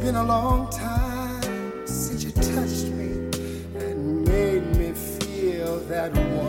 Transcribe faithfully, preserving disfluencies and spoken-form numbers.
been a long time since you touched me and made me feel that warm